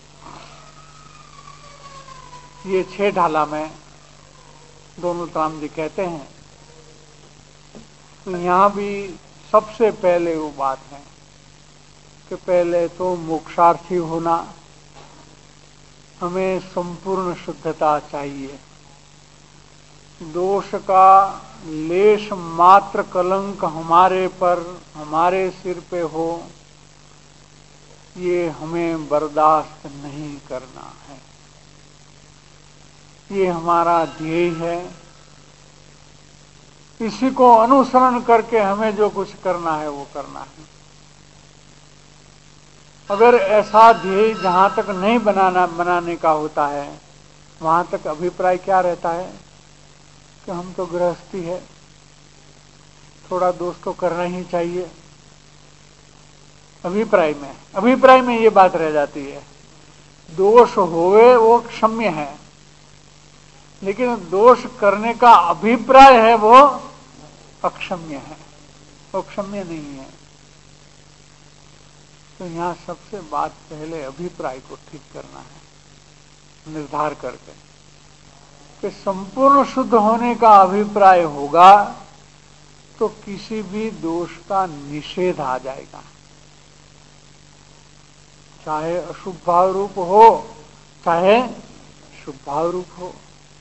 ये छह ढाला में दोनों राम जी कहते हैं। तो यहां भी सबसे पहले वो बात है कि पहले तो मोक्षार्थी होना, हमें संपूर्ण शुद्धता चाहिए। दोष का लेश मात्र कलंक हमारे पर, हमारे सिर पे हो, ये हमें बर्दाश्त नहीं करना है। ये हमारा ध्येय है। इसी को अनुसरण करके हमें जो कुछ करना है वो करना है। अगर ऐसा ध्येय जहां तक नहीं बनाना बनाने का होता है, वहां तक अभिप्राय क्या रहता है कि हम तो गृहस्थी है, थोड़ा दोष तो करना ही चाहिए। अभिप्राय में अभिप्राय में ये बात रह जाती है। दोष होवे वो क्षम्य है, लेकिन दोष करने का अभिप्राय है वो अक्षम्य है, वो क्षम्य नहीं है। तो यहां सबसे बात पहले अभिप्राय को ठीक करना है, निर्धार करके कि संपूर्ण शुद्ध होने का अभिप्राय होगा तो किसी भी दोष का निषेध आ जाएगा, चाहे अशुभ भाव रूप हो चाहे शुभ भाव रूप हो।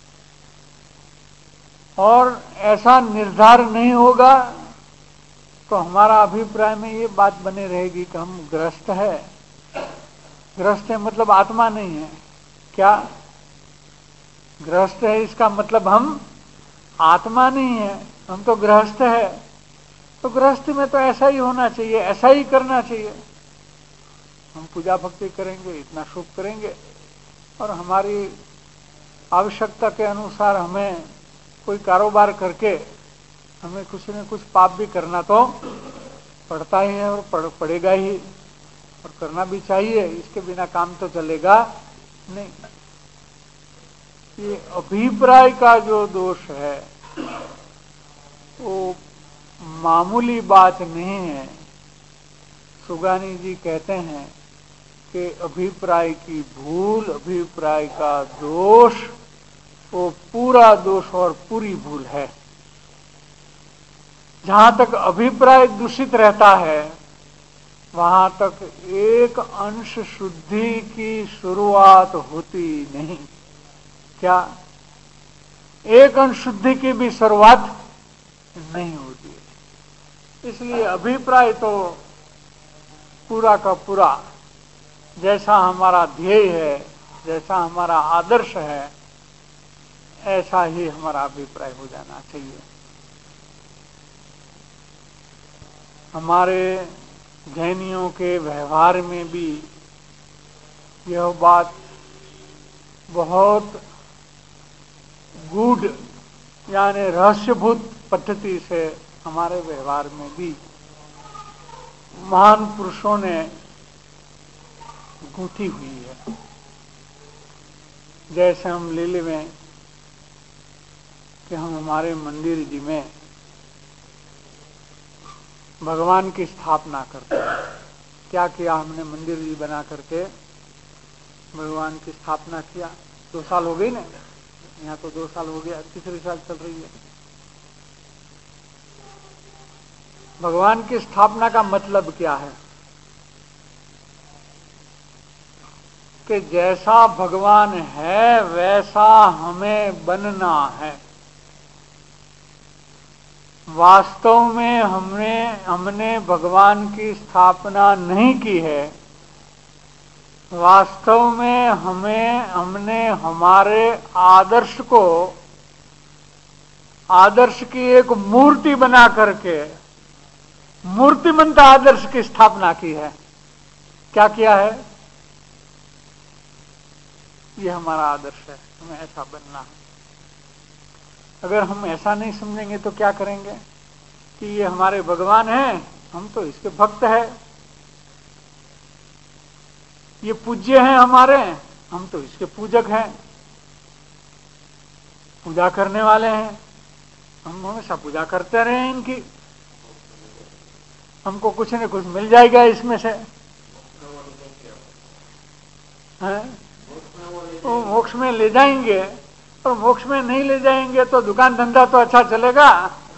और ऐसा निर्धार नहीं होगा तो हमारा अभिप्राय में ये बात बनी रहेगी कि हम ग्रस्त है। ग्रस्त है मतलब आत्मा नहीं है। क्या ग्रस्त है इसका मतलब हम आत्मा नहीं है, हम तो गृहस्थ है। तो गृहस्थ में तो ऐसा ही होना चाहिए, ऐसा ही करना चाहिए। हम पूजा भक्ति करेंगे, इतना शुभ करेंगे, और हमारी आवश्यकता के अनुसार हमें कोई कारोबार करके हमें कुछ न कुछ पाप भी करना तो पड़ता ही है और पड़, पड़ेगा ही, और करना भी चाहिए। इसके बिना काम तो चलेगा नहीं। ये अभिप्राय का जो दोष है वो मामूली बात नहीं है। सुगानी जी कहते हैं कि अभिप्राय की भूल, अभिप्राय का दोष, वो पूरा दोष और पूरी भूल है। जहां तक अभिप्राय दूषित रहता है वहां तक एक अंश शुद्धि की शुरुआत होती नहीं। क्या एक अंश शुद्धि की भी शुरुआत नहीं होती है। इसलिए अभिप्राय तो पूरा का पूरा, जैसा हमारा ध्येय है, जैसा हमारा आदर्श है, ऐसा ही हमारा अभिप्राय हो जाना चाहिए। हमारे जैनियों के व्यवहार में भी यह बात बहुत गूढ़ यानी रहस्यभूत पद्धति से हमारे व्यवहार में भी महान पुरुषों ने गूंथी हुई है। जैसे हम लीले में कि हम हमारे मंदिर जी में भगवान की स्थापना करते हैं। क्या किया हमने? मंदिर जी बना करके भगवान की स्थापना किया। दो साल हो गई ना, यहाँ तो दो साल हो गया, तीसरी साल चल रही है। भगवान की स्थापना का मतलब क्या है कि जैसा भगवान है वैसा हमें बनना है। वास्तव में हमने हमने भगवान की स्थापना नहीं की है। वास्तव में हमें हमने हमारे आदर्श को, आदर्श की एक मूर्ति बना करके मूर्तिमंत आदर्श की स्थापना की है। क्या किया है? ये हमारा आदर्श है, हमें ऐसा बनना है। अगर हम ऐसा नहीं समझेंगे तो क्या करेंगे कि ये हमारे भगवान हैं, हम तो इसके भक्त हैं। ये पूज्य हैं हमारे, हम तो इसके पूजक हैं, पूजा करने वाले हैं। हम हमेशा पूजा करते रहे इनकी, हमको कुछ न कुछ मिल जाएगा इसमें से। हैं? वो मोक्ष में ले जाएंगे, और मोक्ष में नहीं ले जाएंगे तो दुकान धंधा तो अच्छा चलेगा।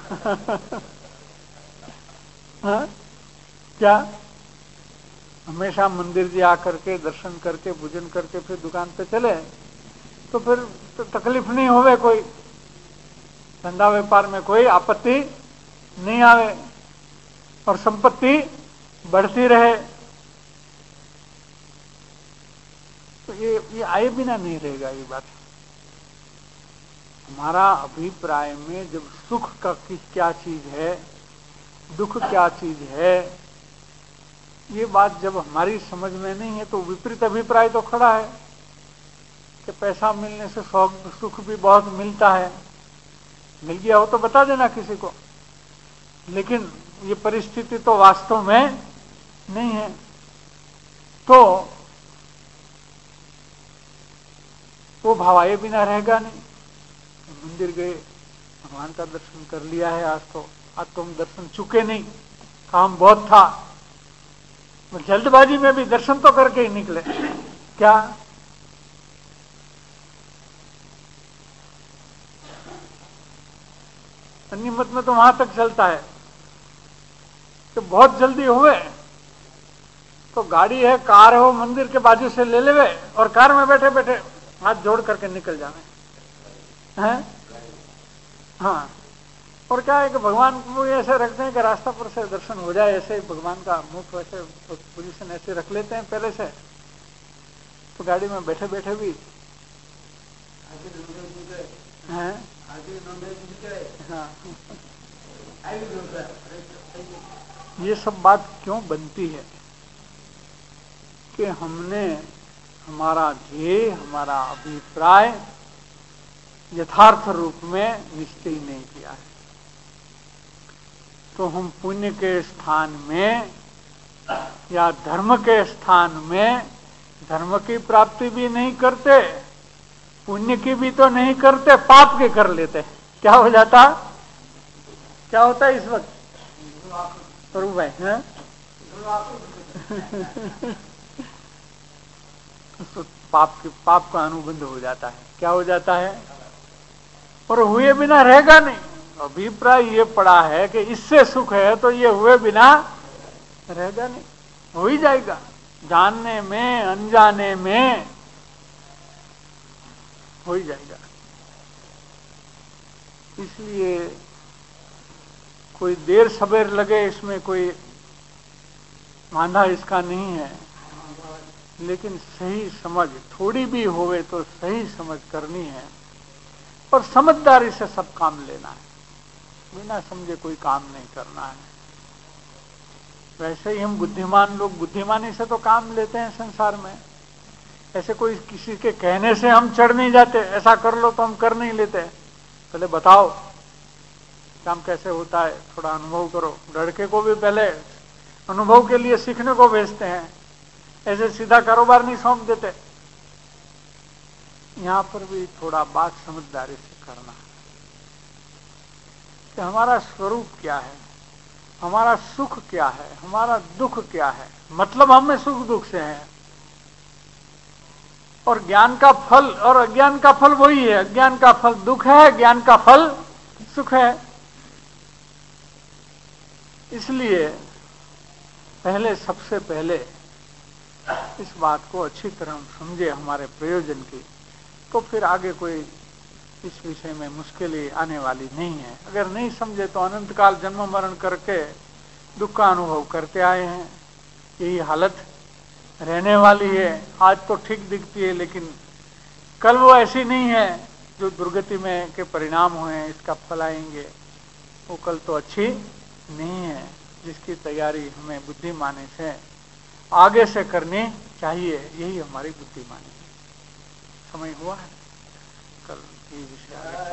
हाँ? क्या हमेशा मंदिर जी आकर के दर्शन करके भोजन करके फिर दुकान पे चले तो फिर तो तकलीफ नहीं होवे कोई। धंधा व्यापार में कोई आपत्ति नहीं आवे और संपत्ति बढ़ती रहे। तो ये ये आए बिना नहीं रहेगा ये बात। हमारा अभिप्राय में जब सुख का क्या चीज है, दुख क्या चीज है, ये बात जब हमारी समझ में नहीं है तो विपरीत अभिप्राय तो खड़ा है कि पैसा मिलने से सुख भी बहुत मिलता है। मिल गया हो तो बता देना किसी को, लेकिन ये परिस्थिति तो वास्तव में नहीं है। तो वो भाव आए बिना रहेगा नहीं। मंदिर गए, भगवान का दर्शन कर लिया है, आज तो आज तो हम दर्शन चुके नहीं, काम बहुत था, जल्दबाजी में भी दर्शन तो करके ही निकले। क्या अन्य मत में तो वहां तक चलता है कि बहुत जल्दी हुए तो गाड़ी है, कार है, वो मंदिर के बाजू से ले लेवे और कार में बैठे बैठे हाथ जोड़ करके निकल जाने हैं। हाँ, और क्या है कि भगवान को ऐसे रखते हैं कि रास्ता पर से दर्शन हो जाए, ऐसे ही भगवान का मुख वैसे पोजीशन ऐसे रख लेते हैं पहले से, तो गाड़ी में बैठे बैठे भी हैं। हाँ, ये सब बात क्यों बनती है कि हमने हमारा ध्येय, हमारा अभिप्राय यथार्थ रूप में निश्चय नहीं किया है। तो हम पुण्य के स्थान में या धर्म के स्थान में धर्म की प्राप्ति भी नहीं करते, पुण्य की भी तो नहीं करते, पाप के कर लेते। क्या हो जाता, क्या होता है इस वक्त स्वरूप भाई है? तो पाप के पाप का अनुबंध हो जाता है। क्या हो जाता है? और हुए बिना रहेगा नहीं। अभिप्राय ये पड़ा है कि इससे सुख है तो ये हुए बिना रहेगा नहीं, हो ही जाएगा। जानने में अनजाने में हो ही जाएगा। इसलिए कोई देर सवेर लगे इसमें कोई मांधा इसका नहीं है, लेकिन सही समझ थोड़ी भी होवे तो सही समझ करनी है और समझदारी से सब काम लेना है। बिना समझे कोई काम नहीं करना है। वैसे ही हम बुद्धिमान लोग बुद्धिमानी से तो काम लेते हैं संसार में। ऐसे कोई किसी के कहने से हम चढ़ नहीं जाते, ऐसा कर लो तो हम कर नहीं लेते। पहले बताओ काम कैसे होता है, थोड़ा अनुभव करो। लड़के को भी पहले अनुभव के लिए सीखने को भेजते हैं, ऐसे सीधा कारोबार नहीं सौंप देते। यहां पर भी थोड़ा बात समझदारी से करना है कि हमारा स्वरूप क्या है, हमारा सुख क्या है, हमारा दुख क्या है। मतलब हमें सुख दुख से है, और ज्ञान का फल और अज्ञान का फल वही है। अज्ञान का फल दुख है, ज्ञान का फल सुख है। इसलिए पहले सबसे पहले इस बात को अच्छी तरह समझे हमारे प्रयोजन की, तो फिर आगे कोई इस विषय में मुश्किलें आने वाली नहीं है। अगर नहीं समझे तो अनंत काल जन्म मरण करके दुख का अनुभव करते आए हैं। यही हालत रहने वाली है। आज तो ठीक दिखती है, लेकिन कल वो ऐसी नहीं है जो दुर्गति में के परिणाम हुए इसका फल आएंगे। वो कल तो अच्छी नहीं है, जिसकी तैयारी हमें बुद्धिमानी से आगे से करनी चाहिए। यही हमारी बुद्धिमानी है। समय हुआ है, कल ये विषय